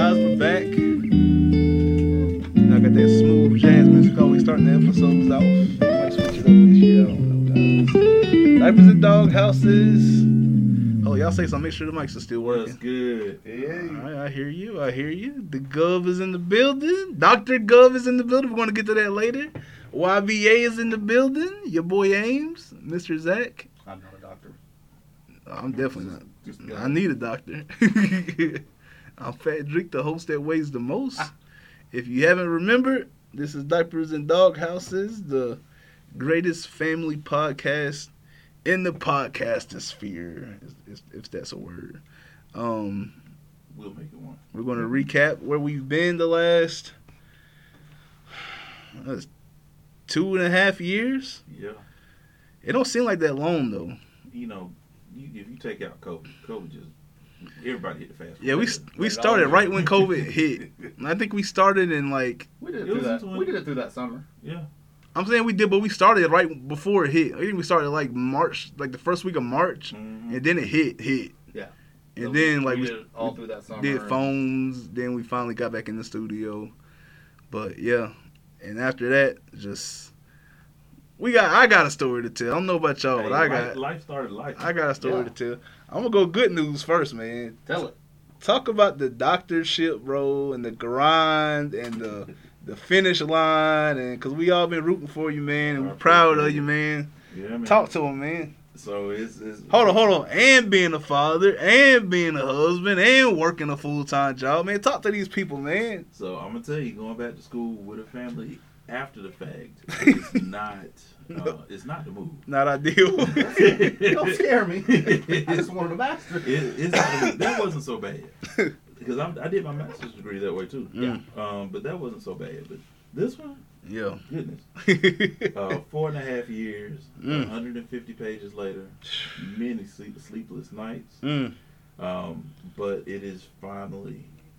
guys, we're back. I got that smooth jazz music always starting the episodes off. I might switch it up this year. I don't know, guys. Diapers and dog houses. Oh, y'all say something. Make sure the mics are still working. That's good. Yeah. All right, I hear you. The Gov is in the building. Dr. Gov is in the building. We're going to get to that later. YBA is in the building. Your boy Ames, Mr. Zach. I'm not a doctor. I'm definitely not. I need a doctor. I'm Fat Drake, the host that weighs the most. If you haven't remembered, this is Diapers and Dog Houses, the greatest family podcast in the podcastosphere, if that's a word. We'll make it one. We're going to recap where we've been the last 2.5 years. Yeah. It don't seem like that long, though. You know, if you take out COVID just, everybody hit the fast food. Yeah, we started right when COVID hit. I think we started in like... We did it through that summer. Yeah. I'm saying we did, but we started right before it hit. I think we started like March, like the first week of March, and then it hit. Yeah. And So then like we did it all through that summer. did phones, then we finally got back in the studio. But yeah, and after that, just... I got a story to tell. I don't know about y'all, but life started life. I got a story to tell. I'm gonna go good news first, man. Tell it. Talk about the doctorship, bro, and the grind and the finish line, and because we all been rooting for you, man, and we're proud of you, man. Yeah, man. Talk to him, man. So it's Hold on, and being a father, and being a husband, and working a full-time job, man. Talk to these people, man. So I'm gonna tell you, going back to school with a family after the fact is not. It's not the move. Not ideal. Don't scare me. I just wanted a master. It's not the move. That wasn't so bad because I did my master's degree that way too. Yeah. But that wasn't so bad. But this one, Yeah. goodness, 4.5 years, 150 pages later, many sleepless nights. But it is finally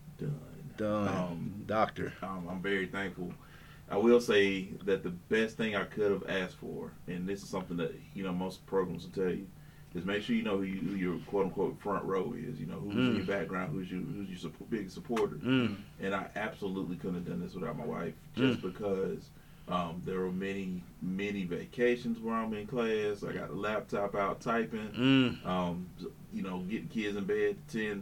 done. Doctor. I'm very thankful. I will say that the best thing I could have asked for, and this is something that most programs will tell you, is make sure you know who your quote unquote front row is. You know who's in your background, who's your big supporter. And I absolutely couldn't have done this without my wife, just because there were many vacations where I'm in class. I got a laptop out typing. Getting kids in bed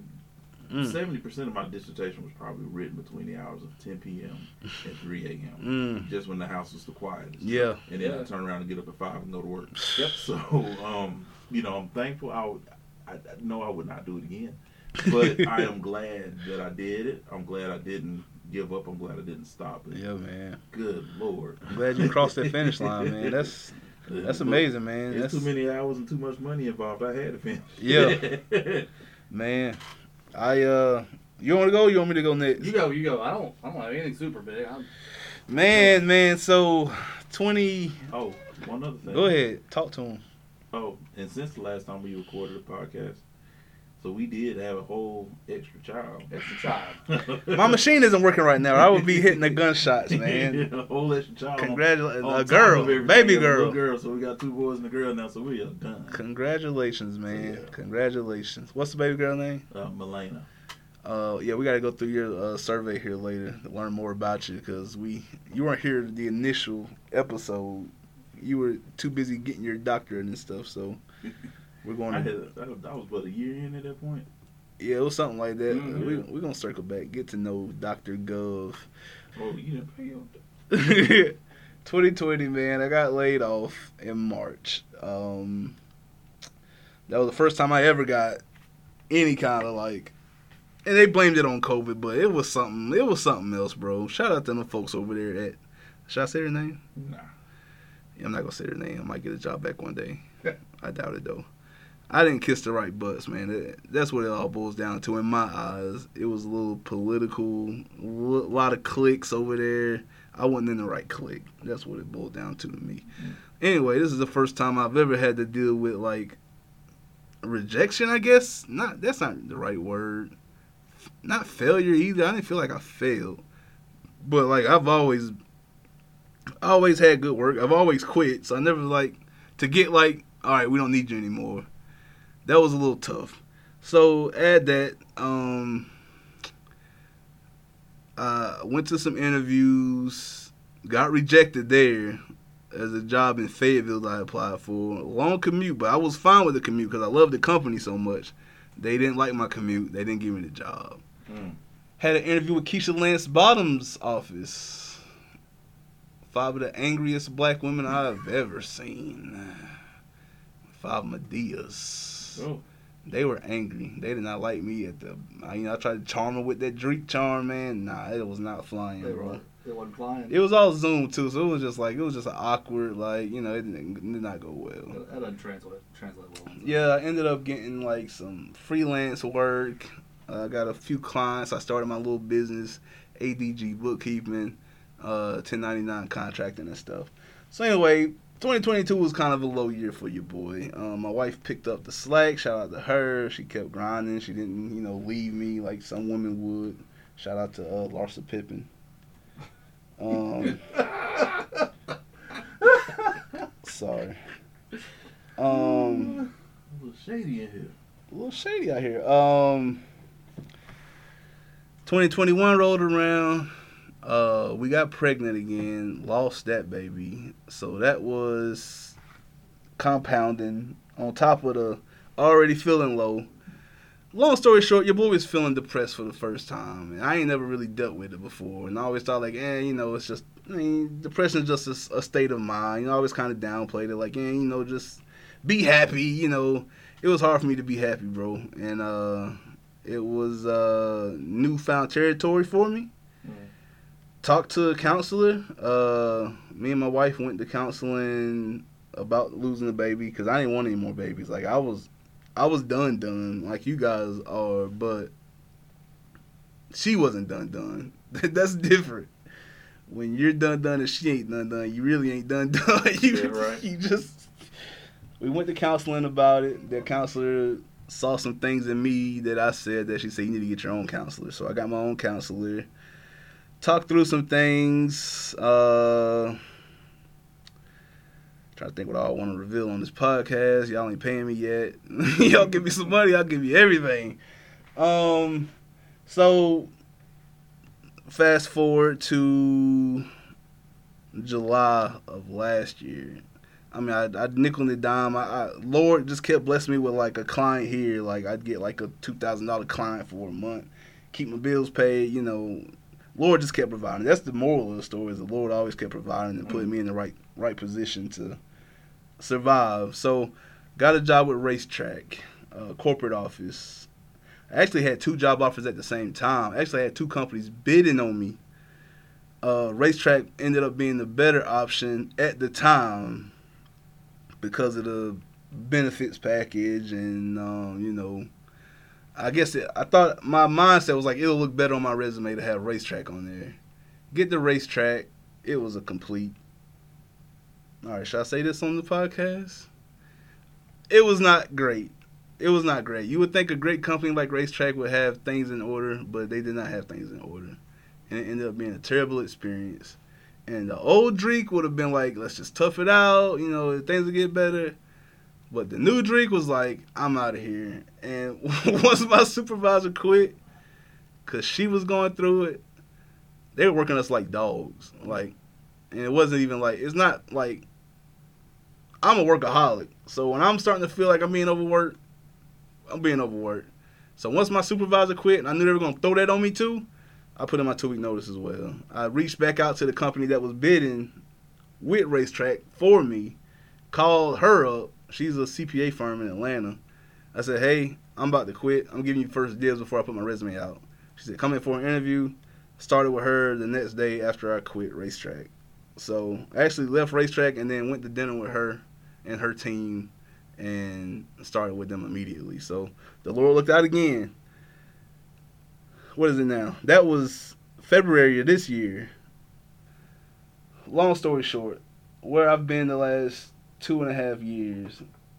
70% of my dissertation was probably written between the hours of 10 p.m. and 3 a.m. Just when the house was the quietest. Yeah. And then I turn around and get up at 5 and go to work. Yep. So, I'm thankful. I know I would not do it again. But I am glad that I did it. I'm glad I didn't give up. I'm glad I didn't stop it. Yeah, man. Good Lord. I'm glad you crossed that finish line, man. That's amazing, man. There's too many hours and too much money involved. I had to finish. Yeah. Man. You want to go? Or you want me to go next? You go. I don't have anything super big. Man. So 20. Oh, one other thing. Go ahead. Talk to him. Oh, and since the last time we recorded a podcast, so we did have a whole extra child. My machine isn't working right now. I would be hitting the gunshots, man. A whole extra child. Congratulations, on a girl, baby a girl. Girl. So we got 2 boys and a girl now. So we are done. Congratulations, man. Yeah. Congratulations. What's the baby girl name? Milena. Yeah, we got to go through your survey here later to learn more about you because you weren't here the initial episode. You were too busy getting your doctorate and stuff, so we're going to... I was about a year in at that point. Yeah, it was something like that. We're going to circle back, get to know Dr. Gov. Oh, you didn't pay on that. 2020, man, I got laid off in March. That was the first time I ever got any kind of and they blamed it on COVID, but it was something else, bro. Shout out to them folks over there at... Should I say their name? Nah. Yeah, I'm not going to say their name. I might get a job back one day. I doubt it, though. I didn't kiss the right butts, man. That's what it all boils down to in my eyes. It was a little political, a lot of cliques over there. I wasn't in the right clique. That's what it boiled down to me. Anyway, this is the first time I've ever had to deal with, rejection, I guess. That's not the right word. Not failure either. I didn't feel like I failed. But, I've always had good work. I've always quit. So I never, to get, all right, we don't need you anymore. That was a little tough. So, add that, Went to some interviews, got rejected there. As a job in Fayetteville that I applied for. Long commute, but I was fine with the commute because I loved the company so much. They didn't like my commute. They didn't give me the job. Had an interview with Keisha Lance Bottom's office. 5 of the angriest black women I've ever seen. 5 Medias. Oh. They were angry. They did not like me I tried to charm her with that Drake charm, man. Nah, it was not flying, bro. It wasn't flying. It was all Zoom too, so it was just an awkward, it did not go well. That doesn't translate well. Yeah, I ended up getting some freelance work. I got a few clients. I started my little business, ADG bookkeeping, 1099 contracting and stuff. So anyway, 2022 was kind of a low year for your boy. My wife picked up the slack. Shout out to her. She kept grinding. She didn't, leave me like some women would. Shout out to Larsa Pippen. Sorry. A little shady in here. A little shady out here. 2021 rolled around. We got pregnant again. Lost that baby. So that was compounding on top of the already feeling low. Long story short, your boy was feeling depressed for the first time. And I ain't never really dealt with it before. And I always thought it's just, depression is just a state of mind. I always kind of downplayed it. Just be happy. It was hard for me to be happy, bro. And it was newfound territory for me. Talked to a counselor. Me and my wife went to counseling about losing the baby because I didn't want any more babies. I was done like you guys are, but she wasn't done. That's different. When you're done and she ain't done, you really ain't done. Yeah, right. We went to counseling about it. The counselor saw some things in me that I said that she said, you need to get your own counselor. So I got my own counselor. Talked through some things. Trying to think what all I want to reveal on this podcast. Y'all ain't paying me yet. Y'all give me some money, I'll give you everything. So fast forward to July of last year. I nickel and dime. Lord just kept blessing me with a client here. I'd get a $2,000 client for a month, keep my bills paid. Lord just kept providing. That's the moral of the story. Is the Lord always kept providing and putting me in the right position to survive. So, got a job with Racetrack, corporate office. I actually had 2 job offers at the same time. Actually, I had 2 companies bidding on me. Racetrack ended up being the better option at the time because of the benefits package and I guess I thought my mindset was it'll look better on my resume to have Racetrack on there. Get the Racetrack. It was a complete. All right, should I say this on the podcast? It was not great. You would think a great company like Racetrack would have things in order, but they did not have things in order. And it ended up being a terrible experience. And the old Drake would have been let's just tough it out, things will get better. But the new Drake was I'm out of here. And once my supervisor quit, because she was going through it, they were working us like dogs. And it wasn't even it's not I'm a workaholic. So when I'm starting to feel like I'm being overworked, I'm being overworked. So once my supervisor quit and I knew they were going to throw that on me too, I put in my 2-week notice as well. I reached back out to the company that was bidding with Racetrack for me, called her up. She's a CPA firm in Atlanta. I said, hey, I'm about to quit. I'm giving you first dibs before I put my resume out. She said, come in for an interview. Started with her the next day after I quit Racetrack. So I actually left Racetrack and then went to dinner with her and her team and started with them immediately. So the Lord looked out again. What is it now? That was February of this year. Long story short, where I've been the last 2.5 years,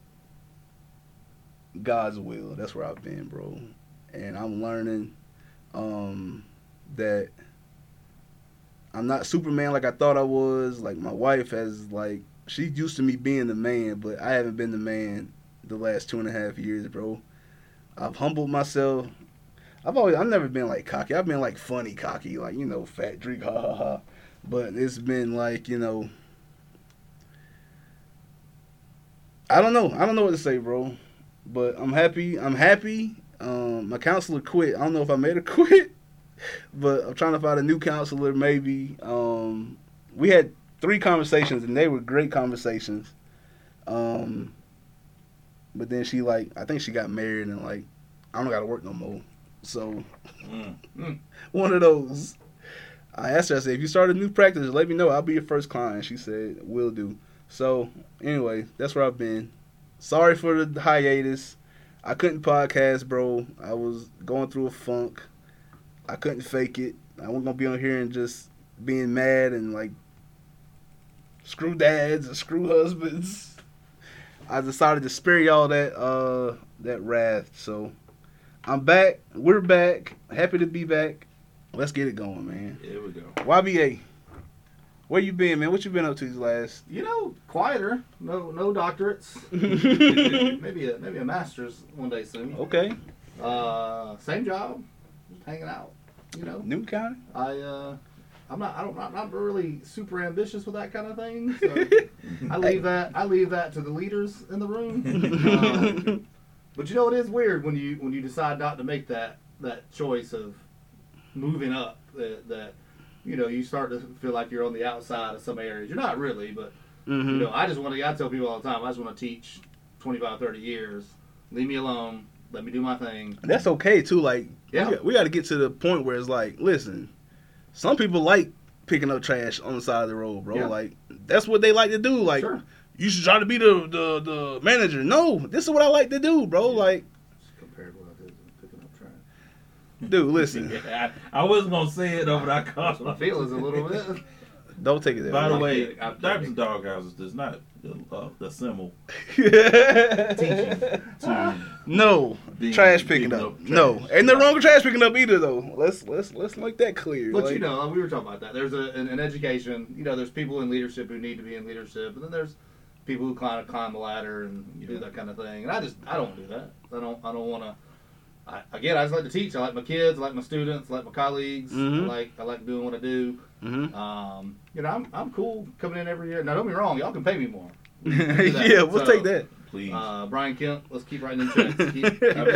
God's will. That's where I've been, bro. And I'm learning that I'm not Superman like I thought I was. My wife has, she's used to me being the man, but I haven't been the man the last 2.5 years, bro. I've humbled myself. I've never been like cocky. I've been like funny cocky, like, you know, fat Drake, ha ha ha. But it's been like, you know, I don't know what to say, bro. But I'm happy. My counselor quit. I don't know if I made her quit, but I'm trying to find a new counselor maybe. We had 3 conversations and they were great conversations. But then she I think she got married and like, I don't gotta work no more. So, one of those. I asked her, I said, if you start a new practice, let me know. I'll be your first client. She said, will do. So, anyway, that's where I've been. Sorry for the hiatus. I couldn't podcast, bro. I was going through a funk. I couldn't fake it. I wasn't going to be on here and just being mad and, like, screw dads and screw husbands. I decided to spare y'all that wrath. So, I'm back. We're back. Happy to be back. Let's get it going, man. Here we go. YBA, where you been, man? What you been up to these last? You know, quieter. No doctorates. maybe a master's one day soon. Okay. Same job, just hanging out. You know. New County. I'm not really super ambitious with that kind of thing. So I leave that to the leaders in the room. But you know, it is weird when you decide not to make that choice of moving up. That you know, you start to feel like you're on the outside of some areas. You're not really, but you know, I tell people all the time, I just want to teach 25, 30 years. Leave me alone. Let me do my thing. That's okay too. Like, yeah, we got to get to the point where it's like, listen, some people like picking up trash on the side of the road, bro. Yeah. Like, that's what they like to do. Like, sure. You should try to be the manager. No, this is what I like to do, bro. Yeah. Like, compared to what I did with picking up trash. Dude, listen. Yeah, I wasn't gonna say it over that call. My feelings a little bit. Don't take it there. By the way, Diapers and Doghouses does not assemble teaching to no trash picking up. Trash. No, ain't no wrong with trash picking up either, though. Let's make that clear. But you know, we were talking about that. There's an education. You know, there's people in leadership who need to be in leadership, and then there's people who climb the ladder and do that kind of thing. And I don't do that. I don't want to. I just like to teach. I like my kids. I like my students. I like my colleagues. Mm-hmm. I like doing what I do. Mm-hmm. You know, I'm cool coming in every year. Now, don't be wrong. Y'all can pay me more. Yeah, we'll take that. Please. Brian Kemp, let's keep writing them checks. Keep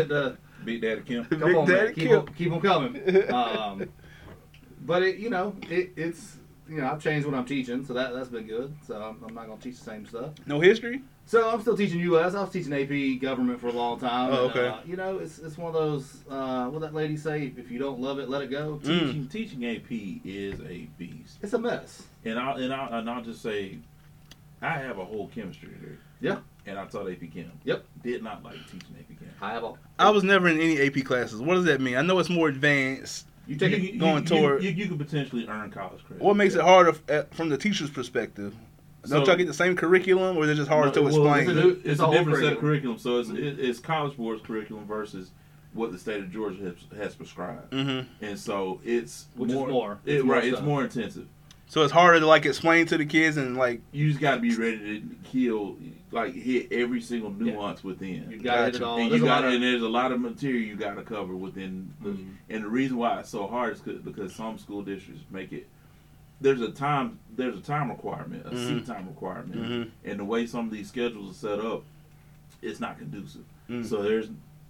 Big Daddy Kemp. Come on, man. Keep them coming. But it's I've changed what I'm teaching, so that's been good. So I'm not gonna teach the same stuff. No history. So I'm still teaching U.S. I was teaching AP government for a long time. Oh, okay. And, it's one of those. What that lady say? If you don't love it, let it go. Teaching AP is a beast. It's a mess. And I'll just say, I have a whole chemistry degree. Yeah. And I taught AP Chem. Yep. Did not like teaching AP Chem. I was never in any AP classes. What does that mean? I know it's more advanced. You could potentially earn college credit. What makes it harder from the teacher's perspective? Don't y'all get the same curriculum, or is it just harder to explain? It's a different set of curriculum. So it's College Board's curriculum versus what the state of Georgia has prescribed. Mm-hmm. And so it's more intensive. So it's harder to like explain to the kids and like you just got to be ready to hit every single nuance within. You got to hit it all. And there's a lot of material you got to cover within. And the reason why it's so hard is because some school districts make it. There's a time requirement, a seat time requirement, and the way some of these schedules are set up, it's not conducive. So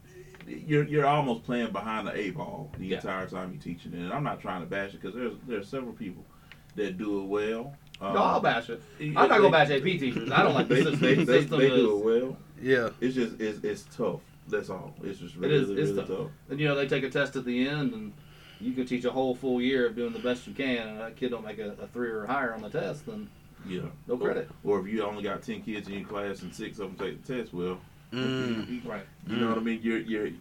you're almost playing behind the 8 ball the entire time you're teaching it. And I'm not trying to bash it because there's several people that do it well. No, I'll bash it. I'm not gonna bash AP teachers. I don't like the system. They do it well. Yeah, it's just it's tough. That's all. It's just really tough. And they take a test at the end and. You can teach a whole full year of doing the best you can, and that kid don't make a 3 or higher on the test, then no credit. Or if you only got 10 kids in your class and 6 of them take the test, well, right? You know what I mean?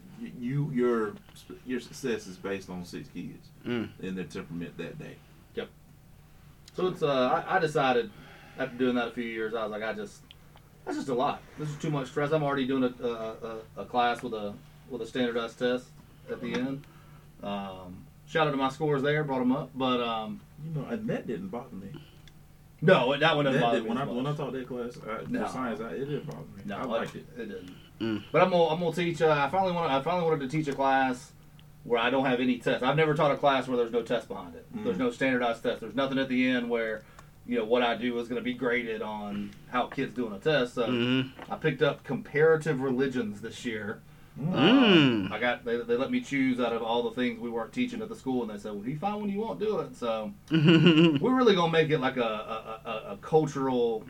Your success is based on 6 kids and their temperament that day. Yep. So it's I decided after doing that a few years, I was like, that's just a lot. This is too much stress. I'm already doing a class with a standardized test at the end. Shout out to my scores there, brought them up, but and that didn't bother me. No, that one didn't bother me. When I taught that class for science, it didn't bother me. No, I liked it. It didn't. But I'm gonna teach. I finally wanted to teach a class where I don't have any tests. I've never taught a class where there's no test behind it. There's no standardized test. There's nothing at the end where, what I do is going to be graded on how kids do on a test. So I picked up comparative religions this year. They let me choose out of all the things we weren't teaching at the school, and they said, well, if you find one you won't do it. So we're really going to make it like a cultural,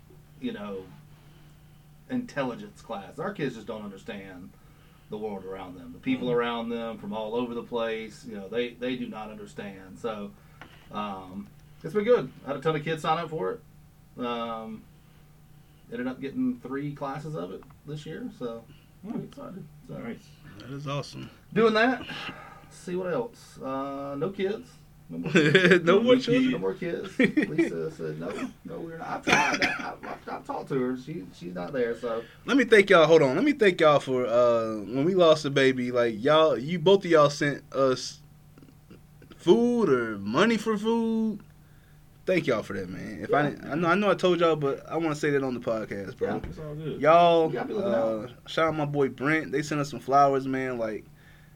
intelligence class. Our kids just don't understand the world around them. The people around them from all over the place, they do not understand. So it's been good. I had a ton of kids sign up for it. Ended up getting 3 classes of it this year, so I'm excited. So, Nice. That is awesome. doing that. See what else. No kids. No more No more children. No more kids. Lisa said no, we're not. I've tried that. I've talked to her. She's not there. So Let me thank y'all. Hold on. Let me thank y'all for when we lost the baby. Like both of y'all sent us food or money for food. Thank y'all for that, man. If I know I told y'all, but I want to say that on the podcast, bro. Yeah. It's all good. Y'all, You gotta be looking out. shout out my boy Brent. They sent us some flowers, man. Like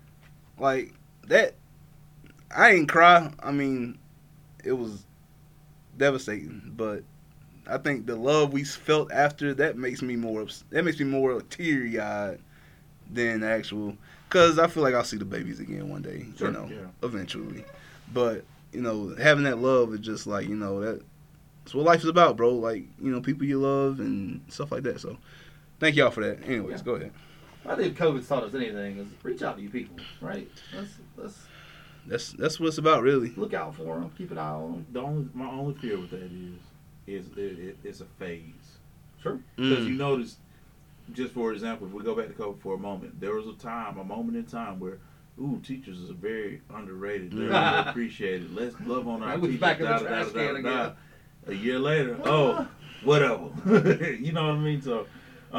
that. I ain't cry. I mean, it was devastating, but I think the love we felt after that makes me more teary eyed than the actual. Cause I feel like I'll see the babies again one day, Sure, eventually. But having that love is just like that's what life is about, bro. Like people you love and stuff like that. So thank y'all for that. Anyways, go ahead. I think COVID's taught us anything is reach out to you people, right? Let's That's what it's about, really. look out for them, keep an eye on them. My only fear with that is it's a phase. Sure. Because you notice, just for example, if we go back to COVID for a moment, there was a moment in time where, teachers are very underrated. They're underappreciated. Let's love on our teachers. Back in the trash can again. A year later, whatever. You know what I mean? So,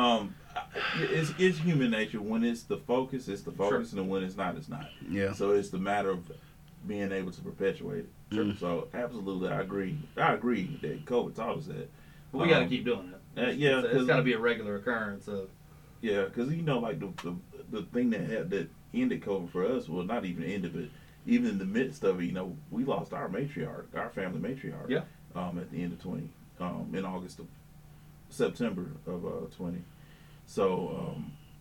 it's human nature. When it's the focus, it's the focus, and when it's not, it's not. Yeah. So it's the matter of being able to perpetuate it. Sure. So absolutely, I agree that COVID taught us that. But we got to keep doing it. It's got to be a regular occurrence. Yeah, because like the thing that ended COVID for us, well, not even ended, but even in the midst of it, we lost our matriarch, our family matriarch. Yeah. At the end of 20, in September of 20. So,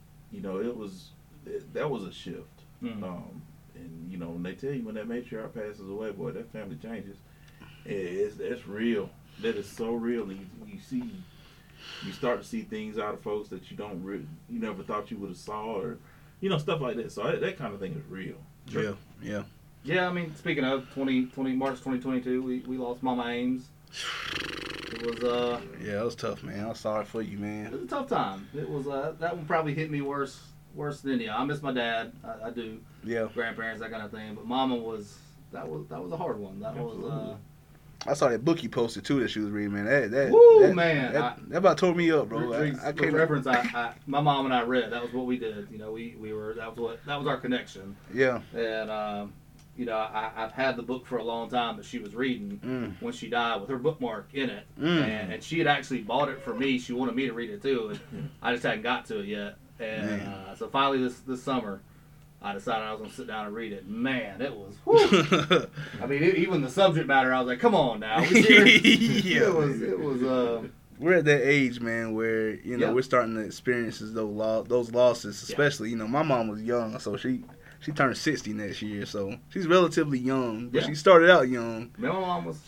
that was a shift. Mm-hmm. And when they tell you when that matriarch passes away, boy, that family changes. It's real. That is so real. And you start to see things out of folks that you never thought you would have saw, or stuff like that. So that kind of thing is real. Sure. Yeah. Yeah, I mean, speaking of March 2022, we lost Mama Ames. It was Yeah, it was tough, man. I'm sorry for you, it man. was a tough time. It was that one probably hit me worse than I miss my dad. I do. Yeah. Grandparents, that kind of thing. But Mama was a hard one. That Absolutely. was I saw that book you posted too that she was reading, man. Man. That about tore me up, bro. I For can't reference. My mom and I read. That was what we did. We were that was our connection. Yeah. And I've had the book for a long time that she was reading when she died with her bookmark in it, and she had actually bought it for me. She wanted me to read it too, and I just hadn't got to it yet. And so finally this summer, I decided I was going to sit down and read it. Man, it was. Whew. I mean, even the subject matter, I was like, "Come on now." Yeah. It was. We're at that age, man, where we're starting to experience those losses. Especially, my mom was young, so she turned 60 next year, so she's relatively young. But she started out young. My mom was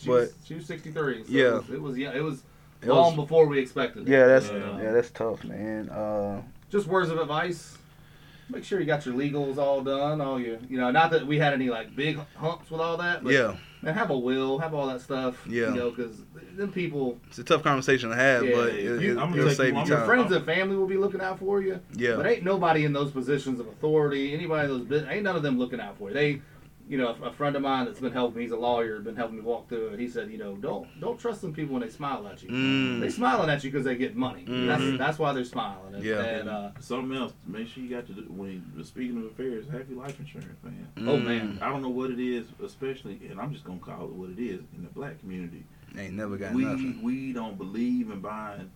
63. So yeah, it was long before we expected it. Yeah, that's tough, man. Just words of advice. Make sure you got your legals all done. All your, not that we had any like big humps with all that. But, man, have a will, have all that stuff. Yeah. Because then people. It's a tough conversation to have, but it'll save you time. Your friends and family will be looking out for you. Yeah. But ain't nobody in those positions of authority. Anybody in those business, ain't none of them looking out for you. They. A friend of mine that's been helping me, he's a lawyer, been helping me walk through it. He said, don't trust them people when they smile at you. They smiling at you because they get money. That's why they're smiling. And something else, make sure you got to do, when you're speaking of affairs, have your life insurance, man. Oh man, I don't know what it is, especially, and I'm just gonna call it what it is in the black community. Ain't never got nothing. We don't believe in buying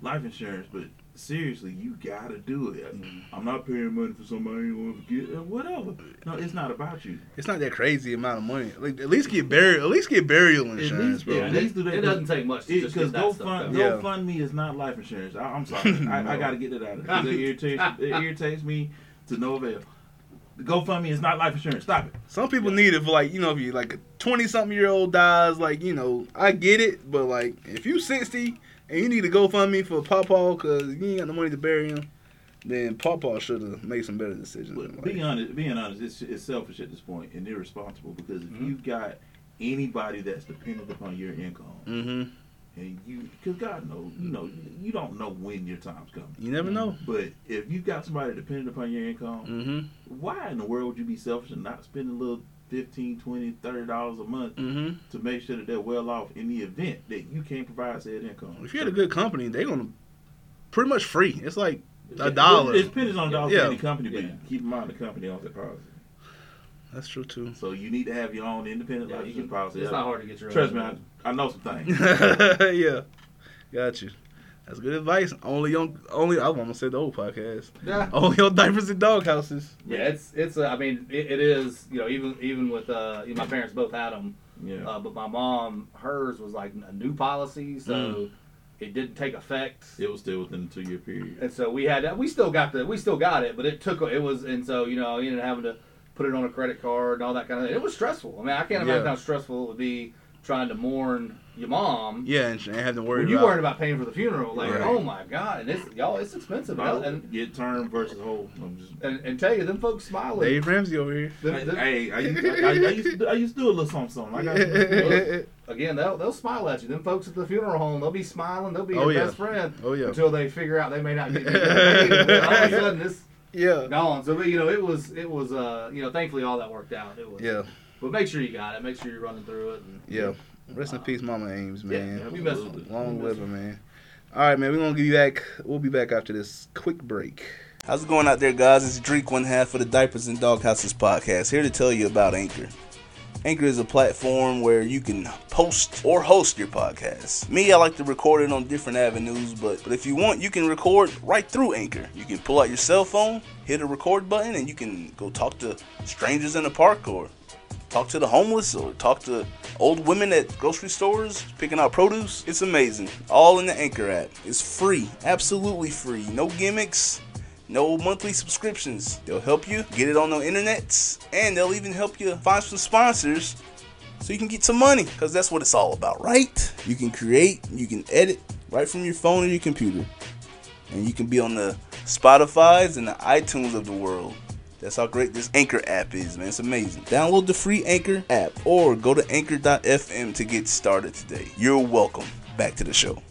life insurance, but seriously, you gotta do it. I'm not paying money for somebody who won't forget whatever. No, it's not about you. It's not that crazy amount of money. Like, at least get burial insurance, bro. Yeah, at least do that. It doesn't take much to just get that stuff done. GoFundMe is not life insurance. I'm sorry. I got to get that out of there. It irritates me to no avail. GoFundMe is not life insurance. Stop it. Some people need it for, like, if you like a 20-something-year-old dies, like, I get it, but like if you 60 and you need to GoFundMe for Pawpaw because you ain't got no money to bury him, then Pawpaw should have made some better decisions. But being honest, it's selfish at this point and irresponsible because if you've got anybody that's dependent upon your income, and because God knows, you don't know when your time's coming. You never know. But if you've got somebody dependent upon your income, why in the world would you be selfish and not spend a little $15, $20, $30 a month to make sure that they're well off in the event that you can't provide said income? If you had a good company, they're gonna pretty much free. It's like $1. It depends on $1 for any company, but keep in mind the company owns that policy. That's true too. So you need to have your own independent life insurance policy. It's not hard to get your own. Trust me, I know some things. Yeah, got you. That's good advice. Only I want to say the old podcast. Yeah. Only on Diapers and Dog Houses. Yeah, it's. I mean, it is. Even with my parents both had them. Yeah. But my mom, hers was like a new policy, so it didn't take effect. It was still within the 2-year period. And so we still got it, but it was, and so you ended up having to put it on a credit card and all that kind of thing. It was stressful. I mean, I can't imagine how stressful it would be trying to mourn your mom. Yeah, and have to worry when you worried about paying for the funeral. Like, right. Oh my God, and it's expensive. And get term versus whole. And tell you, them folks smiling. Dave Ramsey over here. Hey, I used to do a little something. I got Again, they'll smile at you. Them folks at the funeral home, they'll be smiling. They'll be your best friend. Oh yeah. Until they figure out they may not get paid. All of a sudden, it's gone. So it was thankfully all that worked out. It was. Yeah. But make sure you got it. Make sure you're running through it. And, Rest in peace, Mama Ames, man. Yeah, we miss her. Long live her, man. All right, man. We're gonna be back. We'll be back after this quick break. How's it going out there, guys? It's Drake, one half of the Diapers and Dog Houses podcast, here to tell you about Anchor. Anchor is a platform where you can post or host your podcast. Me, I like to record it on different avenues, but if you want, you can record right through Anchor. You can pull out your cell phone, hit a record button, and you can go talk to strangers in the park, or talk to the homeless, or talk to old women at grocery stores picking out produce. It's amazing. All in the Anchor app. It's free. Absolutely free. No gimmicks. No monthly subscriptions. They'll help you get it on the internets, and they'll even help you find some sponsors so you can get some money, because that's what it's all about, right? You can create, you can edit right from your phone or your computer, and you can be on the Spotify's and the iTunes of the world. That's how great this Anchor app is, man. It's amazing. Download the free Anchor app or go to anchor.fm to get started today. You're welcome. Back to the show.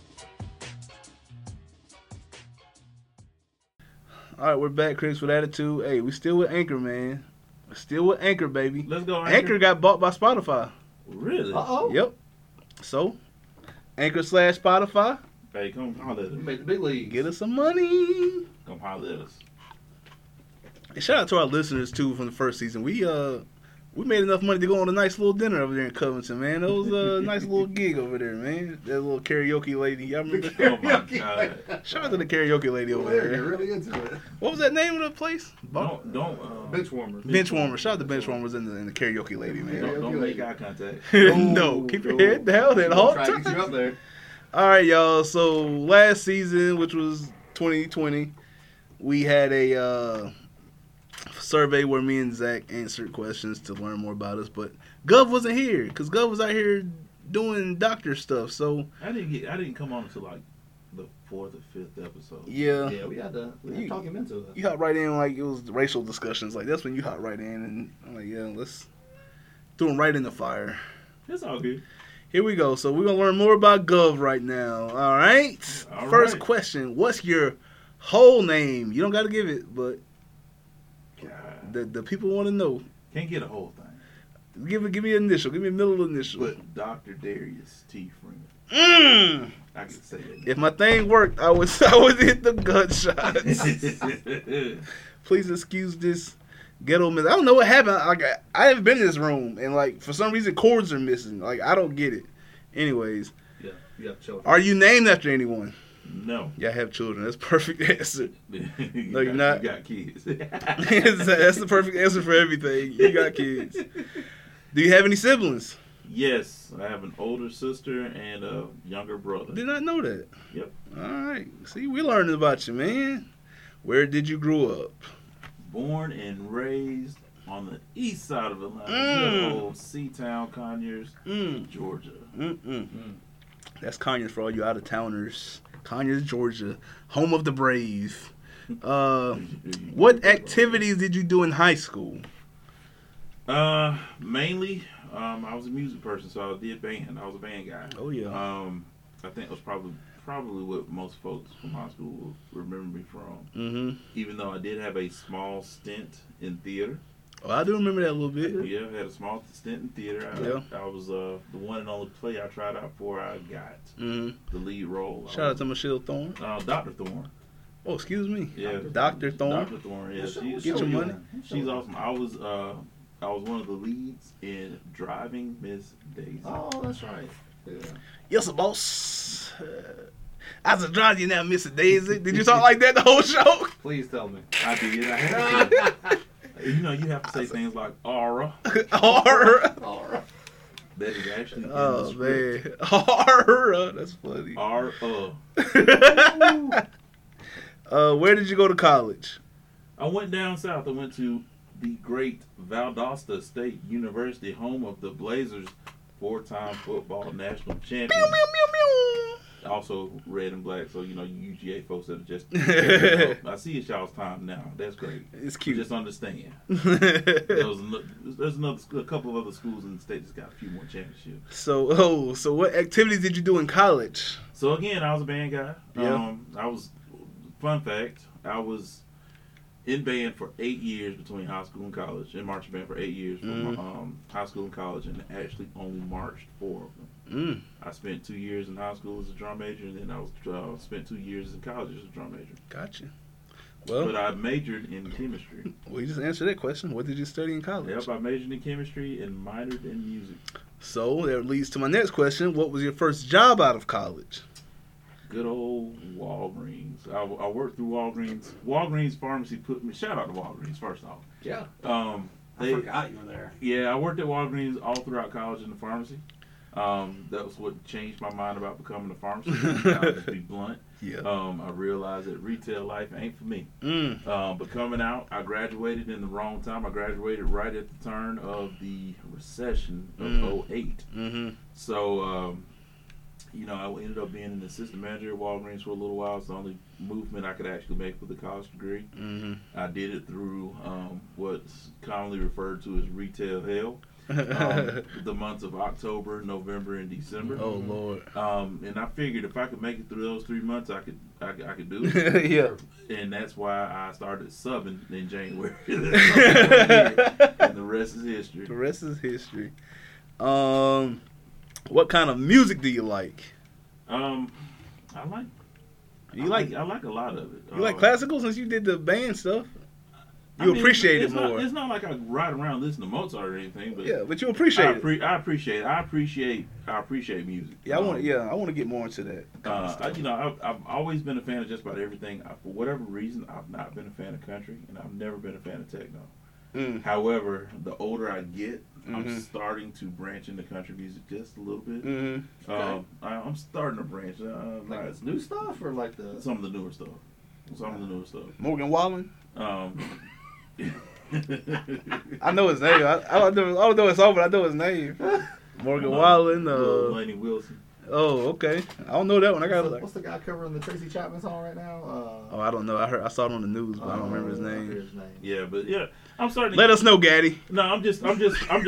All right, we're back, Chris, with Attitude. Hey, we still with Anchor, man. We're still with Anchor, baby. Let's go, Anchor. Anchor got bought by Spotify. Really? Uh-oh. Yep. So, Anchor/Spotify. Hey, come holler at us. Make the big league. Get us some money. Come holler at us. And shout out to our listeners, too, from the first season. We made enough money to go on a nice little dinner over there in Covington, man. It was a nice little gig over there, man. That little karaoke lady. Y'all remember? Oh, my God. Shout out to the karaoke lady over They're there. really into it. What was that name of the place? Bench warmers. Bench warmers. Shout out to bench warmers and the karaoke lady, man. Don't make eye contact. No, keep your head down at all Try to get you up times. there. All right, y'all. So last season, which was 2020, we had a survey where me and Zach answered questions to learn more about us, but Gov wasn't here because Gov was out here doing doctor stuff. So I didn't come on until like the 4th or 5th episode. yeah, We had to talk him into it. you hop right in like it was racial discussions. Like that's when you hop right in, and I'm like, yeah, let's throw him right in the fire. It's all good. Here we go. So we're gonna learn more about Gov right now. All right. All First right. question: what's your whole name? You don't got to give it, but God. the people want to know. Can't get a whole thing. Give me an initial. Give me a middle initial. But Dr. Darius T. Freeman. I can say that. If my thing worked, I would hit the gunshots. Please excuse this ghetto miss. I don't know what happened. Like I haven't been in this room, and like for some reason cords are missing. Like I don't get it. Anyways, Yeah, children. are you named after anyone? No. Y'all have children. That's perfect answer. No, you're not. You got kids. That's the perfect answer for everything. You got kids. Do you have any siblings? Yes, I have an older sister and a younger brother. Did not know that. Yep. All right. See, we learning about you, man. Where did you grow up? Born and raised on the east side of Atlanta, good old Seatown, Conyers, Georgia. That's Conyers for all you out-of-towners. Conyers, Georgia, home of the brave. What activities did you do in high school? Mainly, I was a music person, so I did band. I was a band guy. Oh yeah. I think it was probably what most folks from high school will remember me from. Mm-hmm. Even though I did have a small stint in theater. Oh, I do remember that a little bit. Yeah, I had a small stint in theater. I was the one and only play I tried out for. I got the lead role. Shout out to Michelle Thorne. Dr. Thorne. Oh, excuse me. Yeah, Dr. Thorne. Dr. Thorne. Yeah, Get your money. She's awesome. I was one of the leads in Driving Miss Daisy. Oh, that's right. Yeah. Yes, boss. I was driving you now, Mr. Daisy. Did you talk like that the whole show? Please tell me. I did. I had to. You have to say things like aura. Aura. Aura. That is actually in Oh, the script. man. Aura. That's funny. Where did you go to college? I went down south. I went to the great Valdosta State University, home of the Blazers, 4-time football national champion. Pew, pew, pew, pew. Also red and black, so you UGA folks that are just. I see it's y'all's time now. That's great. It's cute. Just understand. There's a couple of other schools in the state that's got a few more championships. So what activities did you do in college? So again, I was a band guy. Yeah. Fun fact, I was in band for 8 years between high school and college, in marching band for 8 years from high school and college, and actually only marched 4 of them. I spent 2 years in high school as a drum major, and then I spent 2 years in college as a drum major. Gotcha. Well, but I majored in chemistry. Well, you just answered that question. What did you study in college? Yep, I majored in chemistry and minored in music. So that leads to my next question. What was your first job out of college? Good old Walgreens. I worked through Walgreens. Walgreens Pharmacy put me. Shout out to Walgreens first off. Yeah. I forgot you were there. Yeah, I worked at Walgreens all throughout college in the pharmacy. That was what changed my mind about becoming a pharmacist. I'll just be blunt. Yeah. I realized that retail life ain't for me. But coming out, I graduated in the wrong time. I graduated right at the turn of the recession of 2008. So, I ended up being an assistant manager at Walgreens for a little while. It's the only movement I could actually make with a college degree. I did it through what's commonly referred to as retail hell. The months of October, November, and December. Oh Lord! And I figured if I could make it through those 3 months, I could do it. Yeah. And that's why I started subbing in January. And the rest is history. The rest is history. What kind of music do you like? I like a lot of it. You like classical since you did the band stuff. You appreciate it more. It's not like I ride around listening to Mozart or anything, but yeah, but you appreciate it. I appreciate music. Yeah, I want to get more into that. I've always been a fan of just about everything. For whatever reason, I've not been a fan of country, and I've never been a fan of techno. However, the older I get, I'm starting to branch into country music just a little bit. I'm starting to branch. Like this new stuff or like some of the newer stuff. Morgan Wallen. I know his name. I don't know his song, but I know his name. Morgan Wallen. Lainey Wilson. Oh, okay. I don't know that one. What's the guy covering the Tracy Chapman song right now? I don't know. I saw it on the news, but I don't remember his name. Yeah, but yeah, I'm starting. Let us know, Gaddy. No, I'm just. No,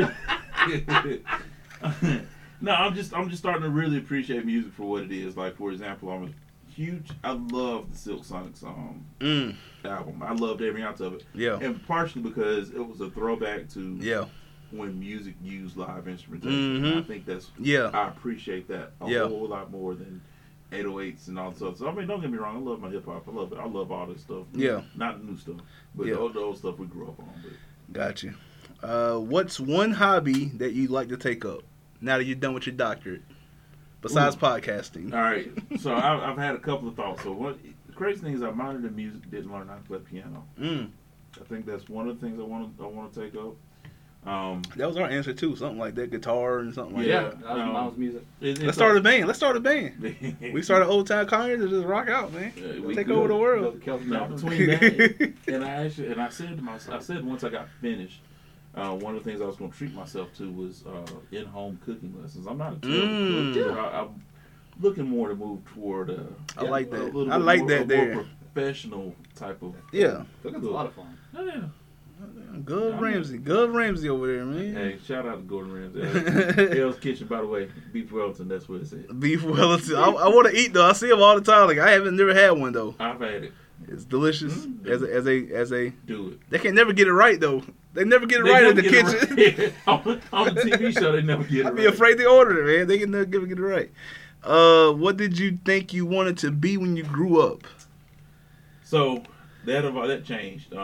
I'm just starting to really appreciate music for what it is. Like, for example, I love the Silk Sonic album. I loved every ounce of it. Yeah. And partially because it was a throwback to when music used live instrumentation. And I think I appreciate that a whole lot more than 808s and all that stuff. So, I mean, don't get me wrong, I love my hip hop. I love it. I love all this stuff. Yeah. Not the new stuff, but the old stuff we grew up on. But. Gotcha. What's one hobby that you'd like to take up now that you're done with your doctorate? besides podcasting? All right. So I've had a couple of thoughts. So the crazy thing is I minored in music, didn't learn how to play piano. I think that's one of the things I want to take up. That was our answer too. Something like that, guitar and something like that. Yeah, that was music. Let's start a band. We started Old Town Conyers and just rock out, man. Take over the world. Between that and I said to myself, once I got finished, one of the things I was going to treat myself to was in-home cooking lessons. I'm not a terrible cook. I'm looking more to move toward. I like that. I like that there. More professional type of. Yeah, cooking's a lot of fun. Oh, yeah. Good Ramsey over there, man. Hey, shout out to Gordon Ramsay. Hell's Kitchen, by the way. Beef Wellington, that's what it said. Beef Wellington. I want to eat though. I see them all the time. Like I never had one though. I've had it. It's delicious. As a do it. They can never get it right though. They never get it right in the kitchen. On a TV show, they never get it right. I'd be afraid to order it, man. They can never get it right. What did you think you wanted to be when you grew up? So that changed.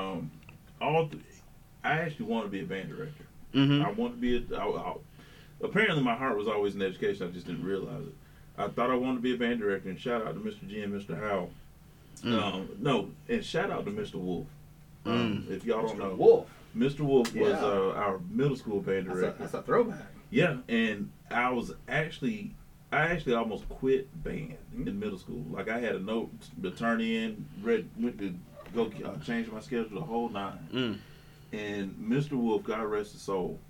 I actually wanted to be a band director. Mm-hmm. I wanted to be apparently my heart was always in education. I just didn't realize it. I thought I wanted to be a band director, and shout out to Mr. G and Mr. Howell. And shout out to Mr. Wolf. If y'all don't know, Mr. Wolf was our middle school band director. That's a throwback. Yeah, and I actually almost quit band in middle school. Like I had a note to turn in, went to go change my schedule the whole nine. And Mr. Wolf, God rest his soul.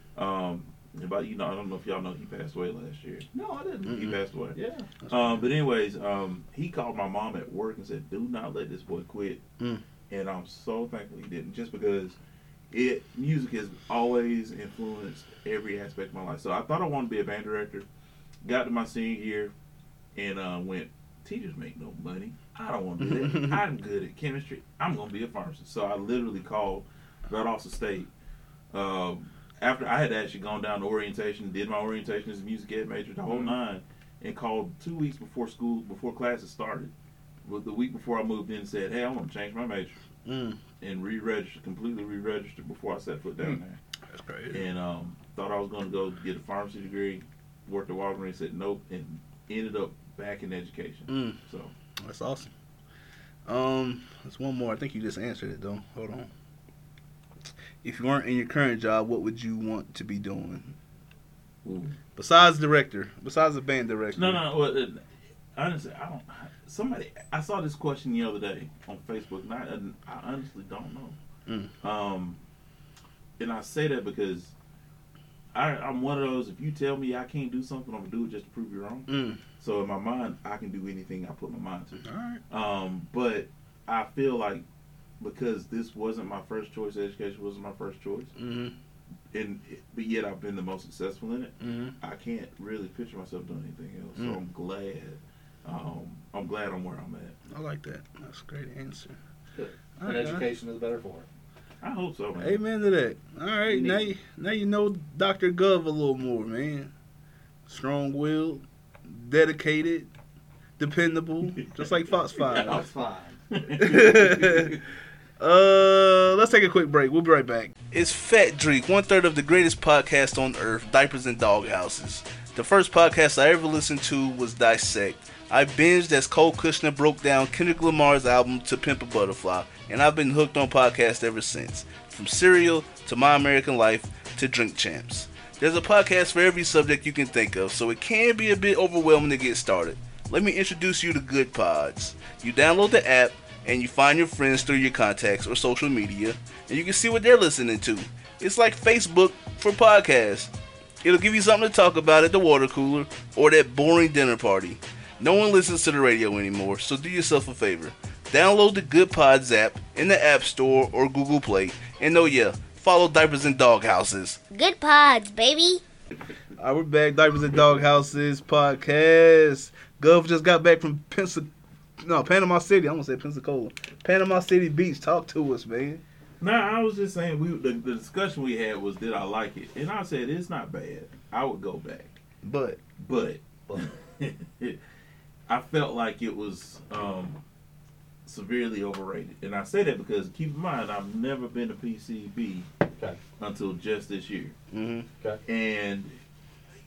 But I don't know if y'all know, he passed away last year. No, I didn't. He passed away. Yeah. But anyways, he called my mom at work and said, "Do not let this boy quit." And I'm so thankful he didn't, just because music has always influenced every aspect of my life. So I thought I wanted to be a band director. Got to my senior year and went, teachers make no money. I don't want to do that. I'm good at chemistry. I'm going to be a pharmacist. So I literally called Valdosta State. After I had actually gone down to orientation, did my orientation as a music ed major, the whole nine, and called 2 weeks before classes started. The week before I moved in, said, "Hey, I want to change my major," and completely re-registered before I set foot down there. That's great. And thought I was going to go get a pharmacy degree. Worked at Walgreens, said nope, and ended up back in education. So that's awesome. There's one more. I think you just answered it though. Hold on. If you weren't in your current job, what would you want to be doing? Ooh. Besides a band director. No. Well, honestly, I don't. I saw this question the other day on Facebook, and I honestly don't know. And I say that because I'm one of those. If you tell me I can't do something, I'm gonna do it just to prove you wrong. So in my mind, I can do anything I put my mind to. All right. But I feel like, because this wasn't my first choice, education wasn't my first choice, but yet I've been the most successful in it. I can't really picture myself doing anything else. So I'm glad. I'm glad I'm where I'm at. I like that. That's a great answer. Good. And education is better for it. I hope so, man. Amen to that. All right, now you know Dr. Gov a little more, man. Strong-willed, dedicated, dependable, just like Fox 5. Fox 5. Let's take a quick break. We'll be right back. It's Fat Drink, 1/3 of the greatest podcast on earth, Diapers and Doghouses. The first podcast I ever listened to was Dissect. I binged as Cole Kushner broke down Kendrick Lamar's album To Pimp a Butterfly, and I've been hooked on podcasts ever since. From Serial to My American Life to Drink Champs. There's a podcast for every subject you can think of, so it can be a bit overwhelming to get started. Let me introduce you to Good Pods. You download the app, and you find your friends through your contacts or social media, and you can see what they're listening to. It's like Facebook for podcasts. It'll give you something to talk about at the water cooler or that boring dinner party. No one listens to the radio anymore, so do yourself a favor. Download the Good Pods app in the App Store or Google Play, and follow Diapers and Doghouses. Good Pods, baby. All right, we're back. Diapers and Doghouses podcast. Gov just got back from Panama City. I'm going to say Pensacola. Panama City Beach. Talk to us, man. Nah, I was just saying, the discussion we had was, did I like it? And I said, it's not bad. I would go back. But I felt like it was severely overrated. And I say that because, keep in mind, I've never been to PCB until just this year. Okay. And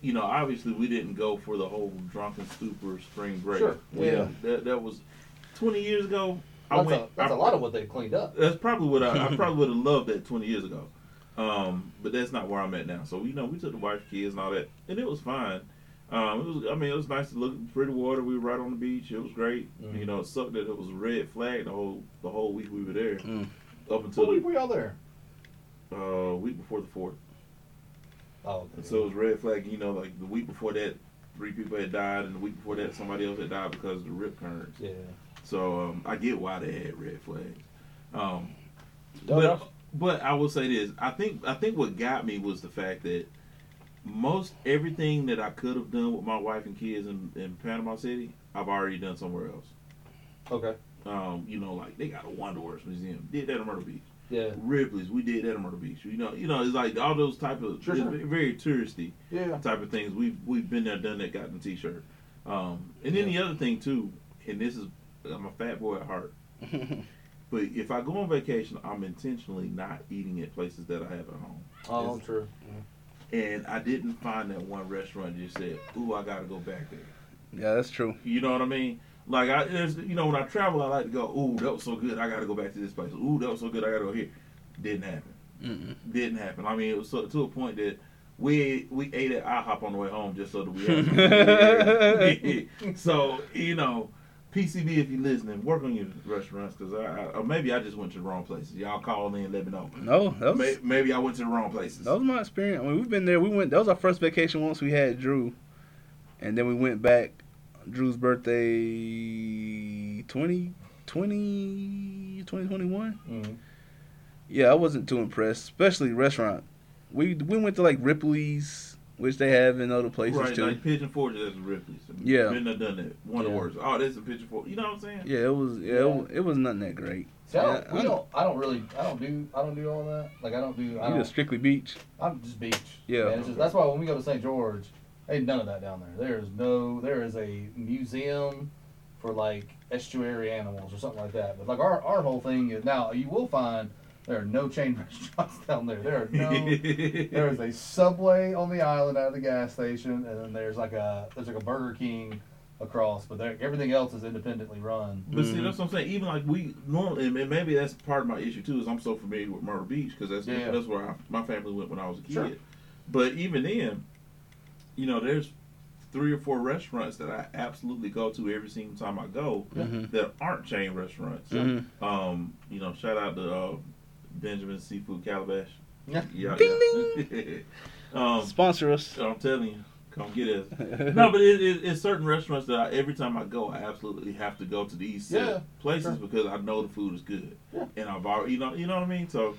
you know, obviously we didn't go for the whole drunken stupor spring break. Sure. Yeah. That was 20 years ago. That's a lot of what they cleaned up. That's probably what I probably would have loved that 20 years ago. But that's not where I'm at now. So, you know, we took the wife, kids, and all that, and it was fine. It was nice to look at pretty water. We were right on the beach. It was great. Mm. You know, it sucked that it was a red flag the whole week we were there. Mm. Up until What week were y'all there? the week before the 4th. Oh, okay. So it was red flag. You know, like the week before that, 3 people had died, and the week before that, somebody else had died because of the rip currents. Yeah. So I get why they had red flags. Dumbass. But I will say this: I think what got me was the fact that most everything that I could have done with my wife and kids in Panama City, I've already done somewhere else. Okay. You know, like they got a Wonder Works museum, did that in Myrtle Beach. Yeah. Ripley's, we did that in Myrtle Beach. You know, it's like all those type of Sure. very touristy Yeah. type of things. We've been there, done that, gotten a T-shirt. And then the other thing too, and this is, I'm a fat boy at heart. But if I go on vacation, I'm intentionally not eating at places that I have at home. Oh, true. And I didn't find that one restaurant that just said, "Ooh, I gotta go back there." Yeah, that's true. You know what I mean? Like when I travel, I like to go, "Ooh, that was so good, I gotta go back to this place." "Ooh, that was so good, I gotta go here." Didn't happen. Didn't happen. I mean, it was to a point that we ate at IHOP on the way home just so that we had. So you know. PCB, if you're listening, work on your restaurants, because or maybe I just went to the wrong places. Y'all call in and let me know. No, that was, Maybe I went to the wrong places. that was my experience. I mean, we've been there. That was our first vacation once we had Drew. And then we went back. Drew's birthday, 2021? Mm-hmm. Yeah, I wasn't too impressed, especially restaurant. We went to like Ripley's, which they have in other places Right, too. like Pigeon Forge, that's Ripley's. Yeah. Been there, done that. One of the Yeah. worst. Oh, that's a Pigeon Forge. You know what I'm saying? Yeah, it was. Yeah, it was nothing that great. See, I Yeah, don't do all that. Like You just strictly beach. I'm just beach. Yeah. Man, it's just, that's why when we go to St. George, ain't none of that down there. There is a museum for like estuary animals or something like that. But like our whole thing is, now you will find there are no chain restaurants down there. There is a Subway on the island out of the gas station, and then there's like a Burger King across, but everything else is independently run. But see, that's what I'm saying. Even like we normally, and maybe that's part of my issue too, is I'm so familiar with Myrtle Beach because that's where my family went when I was a kid. Sure. But even then, you know, there's 3 or 4 restaurants that I absolutely go to every single time I go that aren't chain restaurants. You know, shout out to Benjamin Seafood Calabash. Yeah. Ding, Sponsor us. I'm telling you, come get us. No, but it's certain restaurants that every time I go, I absolutely have to go to these places because I know the food is good, and I've already, you know what I mean. So,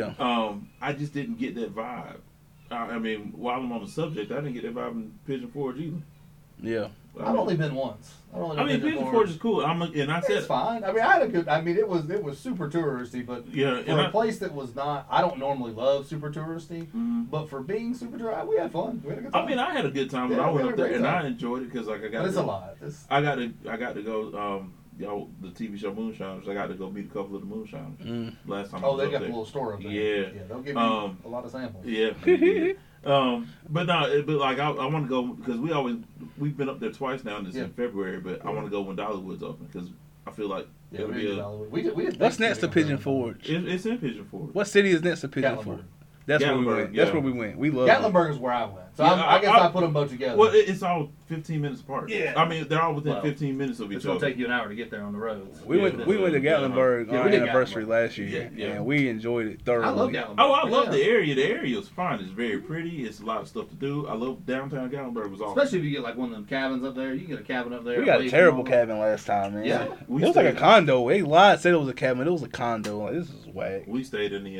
I just didn't get that vibe. I mean, while I'm on the subject, I didn't get that vibe in Pigeon Forge either. Yeah. I've only been once. I mean, Pigeon Forge is cool. It's fine. I mean, I had a good. I mean, it was super touristy, but for a place that was not. I don't normally love super touristy, but for being super touristy, we had fun. We had a good time. I mean, I had a good time when I went up there, and I enjoyed it because like I got. But it's a lot. I got to go. The TV show Moonshiners. I got to go meet a couple of the Moonshiners last time. Oh, they got a little store up there. Yeah, they'll give you a lot of samples. Yeah. They did. But like I want to go because we've been up there twice now, and it's in February. But I want to go when Dollywood's open because I feel like it'll be we did What's next to Pigeon Forge? It's in Pigeon Forge. What city is next to Pigeon Forge? That's where we went. That's where we went. We love Gatlinburg is where I went. So I guess I put them both together. Well, it's all 15 minutes apart. Yeah. I mean, they're all within 15 minutes of each it's other. It's going to take you an hour to get there on the roads. We went to Gatlinburg on our anniversary last year, Yeah. and we enjoyed it thoroughly. I love Gatlinburg. Oh, I love the area. The area is fine. It's very pretty. It's a lot of stuff to do. I love downtown Gatlinburg. Was awesome. Especially if you get like one of them cabins up there. You can get a cabin up there. We got a terrible cabin last time, man. Yeah. It was like a condo. They lied, said it was a cabin. It was a condo. Like, this is whack. We stayed in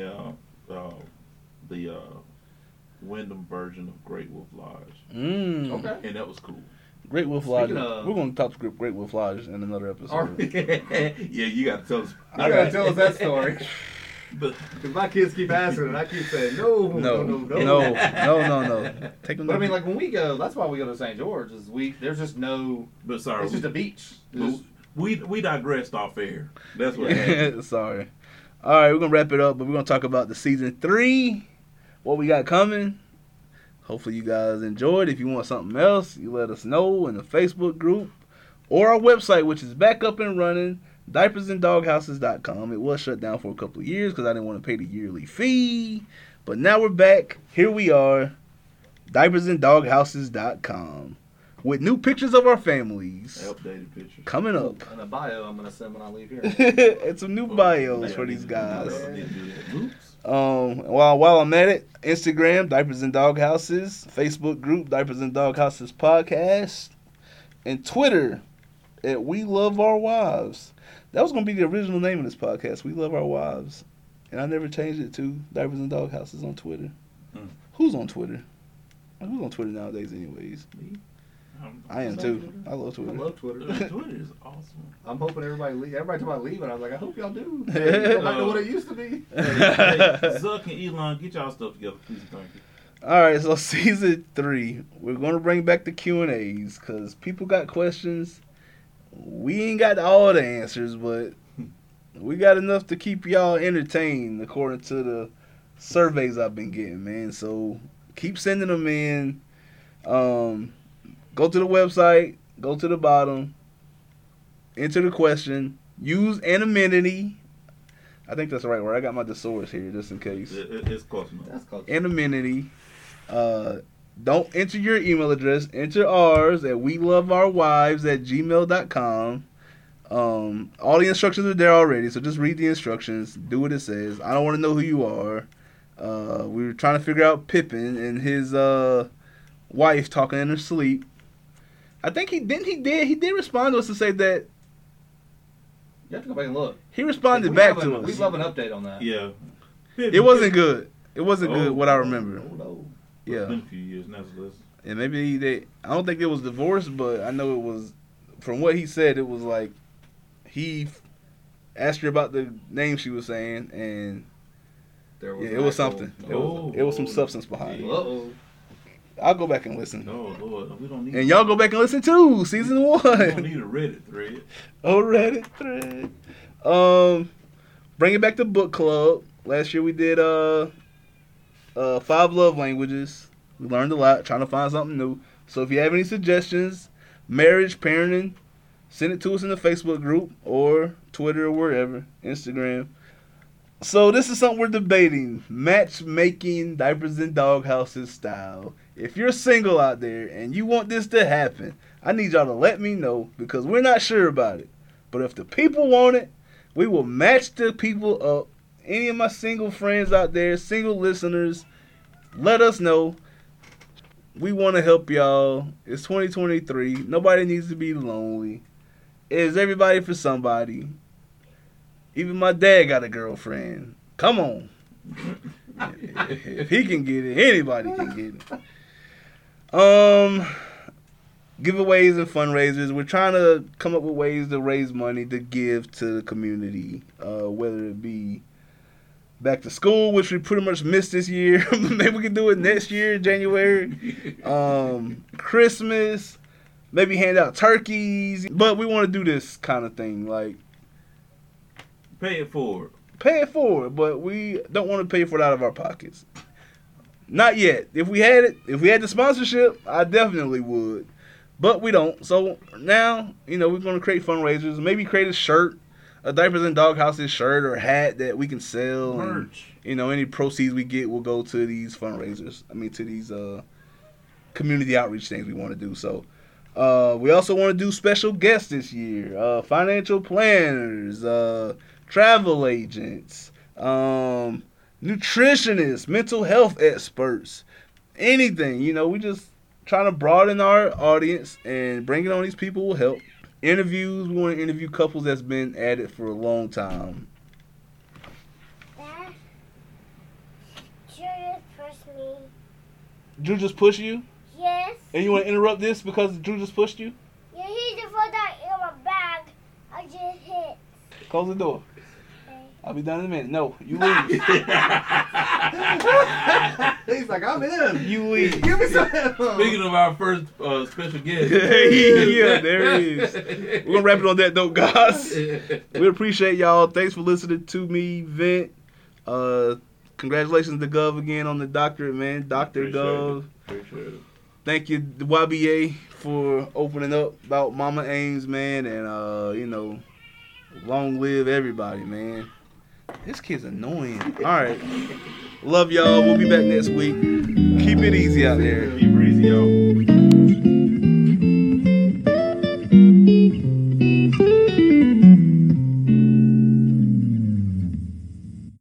the Wyndham version of Great Wolf Lodge. Okay. And that was cool. Great Wolf Lodge. We're going to talk to Great Wolf Lodge in another episode. Yeah, you got to tell us. You got to tell us that story. But because my kids keep asking, and I keep saying no. Take them. But I mean, like when we go, that's why we go to St. George. There's just no. But sorry, it's just a beach. We digressed off air. That's what happened. Sorry. All right, we're gonna wrap it up, but we're gonna talk about the season 3. What we got coming. Hopefully you guys enjoyed. If you want something else, you let us know in the Facebook group or our website, which is back up and running, diapersanddogHouses.com. It was shut down for a couple of years because I didn't want to pay the yearly fee. But now we're back. Here we are, diapersanddogHouses.com, with new pictures of our families. Updated picture. Coming up. And a bio I'm going to send when I leave here. And some new bios for these guys. Oops. While I'm at it, Instagram, Diapers and Dog Houses, Facebook group, Diapers and Dog Houses Podcast, and Twitter at We Love Our Wives. That was going to be the original name of this podcast, We Love Our Wives. And I never changed it to Diapers and Dog Houses on Twitter. Who's on Twitter? Who's on Twitter nowadays anyways? Me? I am too. I love Twitter. I love Twitter. Twitter is awesome. I'm hoping everybody talking about leaving. I was like, I hope y'all do. Go back to what it used to be. Hey, Zuck and Elon, get y'all stuff together, please. Thank you. All right, so season 3, we're going to bring back the Q&As because people got questions. We ain't got all the answers, but we got enough to keep y'all entertained according to the surveys I've been getting, man. So keep sending them in. Go to the website, go to the bottom, enter the question, use anonymity. I think that's the right word. I got my thesaurus here just in case. It's close enough. That's close. Anonymity. Don't enter your email address. Enter ours at weloveourwives@gmail.com. All the instructions are there already, so just read the instructions. Do what it says. I don't want to know who you are. We were trying to figure out Pippin and his wife talking in her sleep. I think he did respond to us to say that You have to go back and look. he responded back to us. We'd love an update on that. Yeah. It wasn't good. It wasn't good what I remember. Oh, no. It's Yeah. been a few years now, so let's... And maybe I don't think it was divorced, but I know it was, from what he said, it was like he asked her about the name she was saying, and There yeah, it was something. It was some substance behind it. Uh-oh. I'll go back and listen. No, Lord, we don't need... And y'all go back and listen too, season We don't 1. need a Reddit thread. Oh, Reddit thread. Bring it back to book club. Last year we did 5 love languages. We learned a lot, trying to find something new. So if you have any suggestions, marriage, parenting, send it to us in the Facebook group or Twitter or wherever, Instagram. So this is something we're debating. Matchmaking, diapers and dog houses style. If you're single out there and you want this to happen, I need y'all to let me know because we're not sure about it. But if the people want it, we will match the people up. Any of my single friends out there, single listeners, let us know. We want to help y'all. It's 2023. Nobody needs to be lonely. It's everybody for somebody. Even my dad got a girlfriend. Come on. If he can get it, anybody can get it. Giveaways and fundraisers. We're trying to come up with ways to raise money to give to the community. Whether it be back to school, which we pretty much missed this year. Maybe we can do it next year, January. Christmas. Maybe hand out turkeys. But we want to do this kind of thing. Like, Pay it forward. pay it forward, but we don't want to pay for it out of our pockets. Not yet. If we had the sponsorship, I definitely would. But we don't. So now, we're going to create fundraisers. Maybe create a shirt, a Diapers and Dog Houses shirt or hat that we can sell. Merch. And, any proceeds we get will go to these fundraisers. To these community outreach things we want to do. So we also want to do special guests this year. Financial planners, travel agents, nutritionists, mental health experts, anything. We just trying to broaden our audience, and bringing on these people will help. Interviews, we want to interview couples that's been at it for a long time. Dad, Drew pushed me. Drew just pushed you? Yes. And you want to interrupt this because Drew just pushed you? Yeah, he's the one that in my bag. I just hit. Close the door. Okay. I'll be done in a minute. No, you leave. He's like, I'm in. You leave. Give me some headphones. Speaking of our first special guest. Yeah, there it is. We're going to wrap it on that note, guys. We appreciate y'all. Thanks for listening to me vent. Congratulations to Gov again on the doctorate, man. Dr. Appreciate Gov. Appreciate it. Thank you, the YBA, for opening up about Mama Ames, man, and you know, long live everybody, man. This kid's annoying. All right, love y'all. We'll be back next week. Keep it easy out there. Be breezy, y'all.